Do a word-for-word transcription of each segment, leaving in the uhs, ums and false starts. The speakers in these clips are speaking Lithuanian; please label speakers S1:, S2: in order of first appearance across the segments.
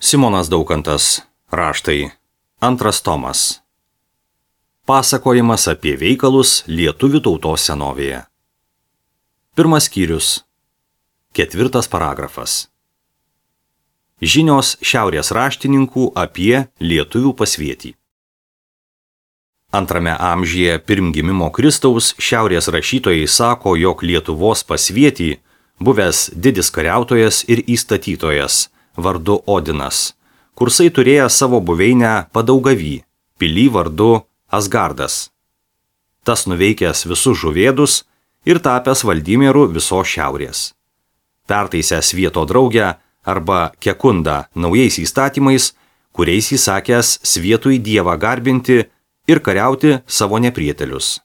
S1: Simonas Daukantas. Raštai. Antras tomas. Pasakojimas apie veikalus lietuvių tautos senovėje. Pirmas skyrius. Ketvirtas paragrafas. Žinios šiaurės raštininkų apie lietuvių pasvietį. Antrame amžiuje pirmgimimo Kristaus šiaurės rašytojai sako, jog Lietuvos pasvietį buvęs didis kariautojas ir įstatytojas vardu Odinas, kursai turėjo savo buveinę Padaugavy, pily vardu Asgardas. Tas nuveikęs visus žuvėdus ir tapęs valdymėru visos šiaurės. Pertaisęs Svieto draugę arba Kekundą naujais įstatymais, kuriais įsakęs Svietui Dievą garbinti ir kariauti savo neprietelius.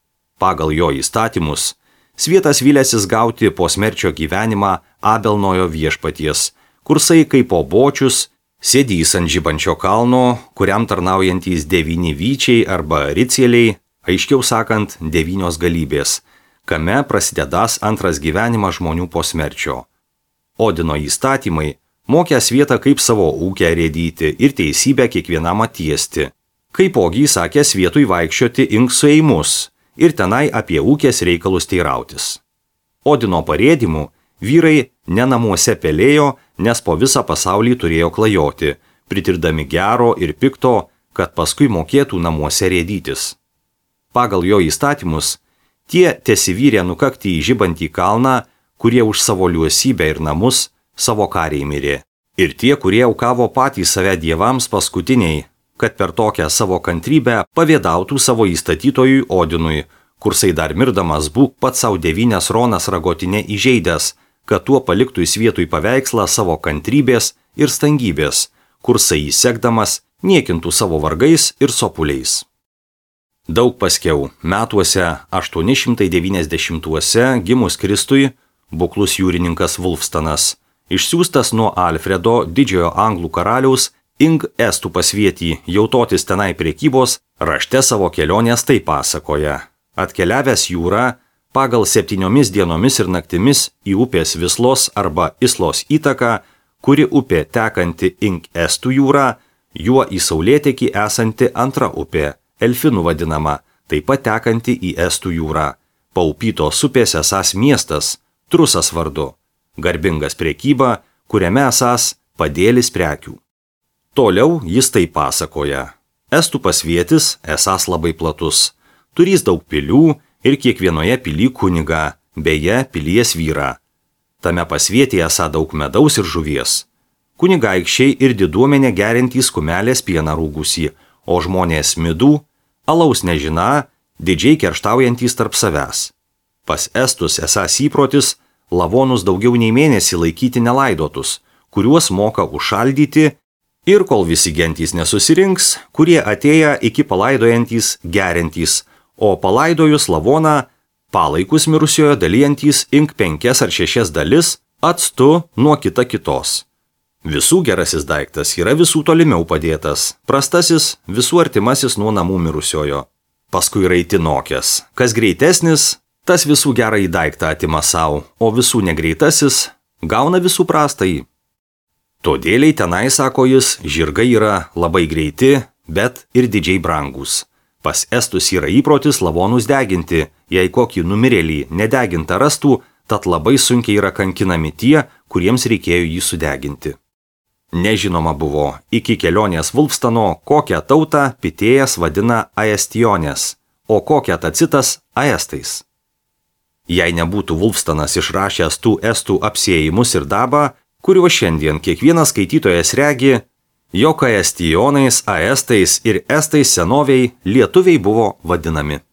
S1: Pagal jo įstatymus, Svietas vylėsis gauti po smerčio gyvenimą Abelnojo viešpaties, kursai kaip po bočius, sėdys ant žibančio kalno, kuriam tarnaujantys devyni vyčiai arba ricieliai, aiškiau sakant, devynios galybės, kame prasidedąs antras gyvenimas žmonių po smerčio. Odino įstatymai mokė Svietą kaip savo ūkę rėdyti ir teisybę kiekvienam atiesti, kaipogi įsakė Svietui vaikščioti ink sueimus ir tenai apie ūkės reikalus teirautis. Odino parėdimu vyrai ne namuose pelėjo, nes po visą pasaulį turėjo klajoti, pritirdami gero ir pikto, kad paskui mokėtų namuose rėdytis. Pagal jo įstatymus, tie tesivyrė nukakti į žibantį kalną, kurie už savo liuosybę ir namus savo kariai mirė. Ir tie, kurie aukavo patys save dievams paskutiniai, kad per tokią savo kantrybę pavėdautų savo įstatytojui Odinui, kursai dar mirdamas būk pats savo devynias ronas ragotinė įžeidęs, kad tuo paliktų Svietui paveikslą savo kantrybės ir stangybės, kursai įsekdamas niekintų savo vargais ir sopuliais. Daug paskiau, metuose aštuoni šimtai devyniasdešimtuose gimus Kristui, buklus jūrininkas Vulfstanas, išsiųstas nuo Alfredo didžiojo anglų karaliaus ink estų pasvietį jautotis tenai prekybos, rašte savo kelionės tai pasakoja. Atkeliavęs jūrą, pagal septyniomis dienomis ir naktimis į upės Vislos arba Islos įtaką, kuri upė tekanti ink estų jūrą, juo į saulėtekį esanti antra upė, Elfinų vadinama, taip pat tekanti į estų jūrą. Paupytos upės esas miestas, Trusas vardu, garbingas prekyba, kuriame esas padėlis prekių. Toliau jis tai pasakoja. Estų pasvietis esas labai platus, turys daug pilių ir kiekvienoje pily kunigą, beje, pilies vyrą. Tame pasvietyje esą daug medaus ir žuvies. Kunigaikščiai ir diduomenė gerintys kumelės pieną rūgusį, o žmonės midų, alaus nežina, didžiai kerštaujantys tarp savęs. Pas estus esąs įprotis lavonus daugiau nei mėnesį laikyti nelaidotus, kuriuos moka užšaldyti ir kol visi gentys nesusirinks, kurie atėję iki palaidojantys gerintys, o palaidojus lavoną, palaikus mirusiojo dalijantys ink penkias ar šešias dalis atstu nuo kita kitos. Visų gerasis daiktas yra visų tolimiau padėtas, prastasis visų artimasis nuo namų mirusiojo. Paskui raitinokės, kas greitesnis, tas visų gerąjį daiktą atima savo, o visų negreitasis gauna visų prastąjį. Todėliai tenai, sako jis, žirgai yra labai greiti, bet ir didžiai brangus. Pas estus yra įprotis lavonus deginti, jei kokį numirėlį nedegintą rastų, tad labai sunkiai yra kankinami tie, kuriems reikėjo jį sudeginti. Nežinoma buvo iki kelionės Vulfstano, kokią tautą Pitėjas vadina Aestionės, o kokią Tacitas Aestais. Jei nebūtų Vulfstanas išrašęs tų estų apsėjimus ir dabą, kuriuo šiandien kiekvienas skaitytojas regi, jog Aestionais, Aestais ir Estais senoviai lietuviai buvo vadinami.